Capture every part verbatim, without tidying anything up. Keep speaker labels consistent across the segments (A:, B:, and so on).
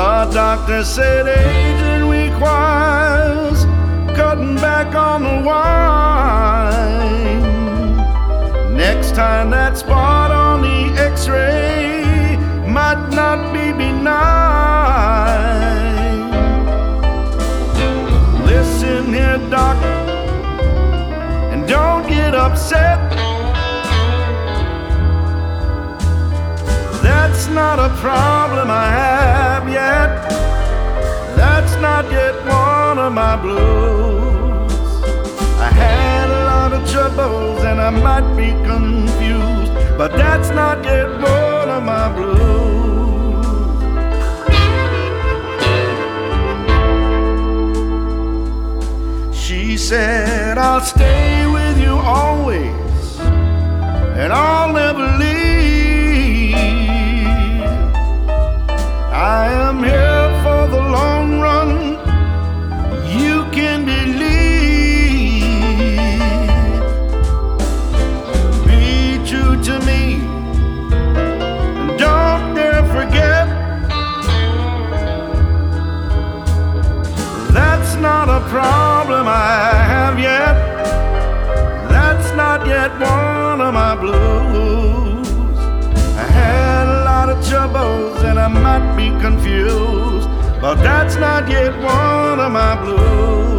A: The doctor said aging requires cutting back on the wine. Next time that spot on the x-ray might not be benign. Listen here, doc, and don't get upset. That's not a problem I have yet. That's not yet one of my blues. I had a lot of troubles and I might be confused, but that's not yet one of my blues. She said, I'll stay with you always, and I'll never leave. I am here for the long run, you can believe. Be true to me, and don't dare forget. That's not a problem I have yet. That's not yet one of my blues. I had a lot of troubles and I might be confused, but that's not yet one of my blues.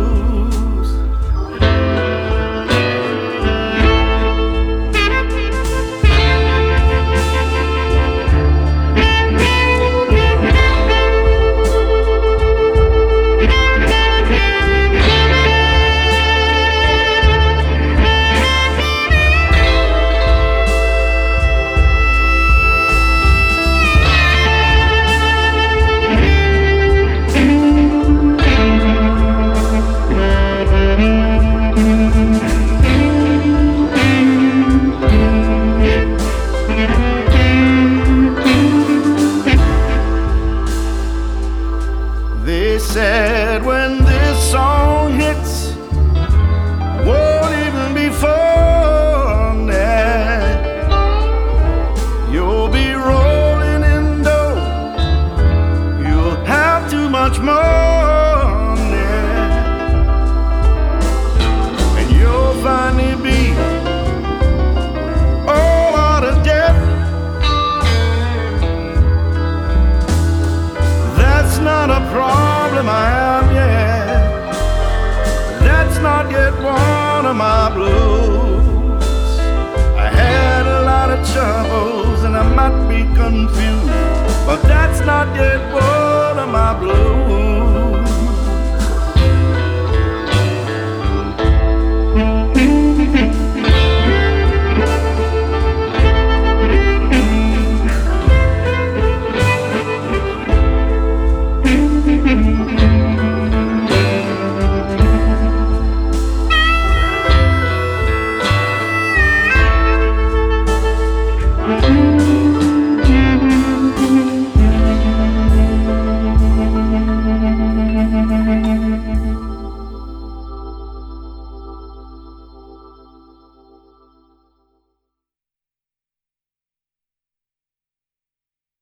A: They said when this song hits, won't even be fun that you'll be rolling in dough, you'll have too much money, and you'll finally be all out of debt. That's not a problem I have yet. That's not yet one of my blues. I had a lot of troubles and I might be confused, but that's not yet one of my blues.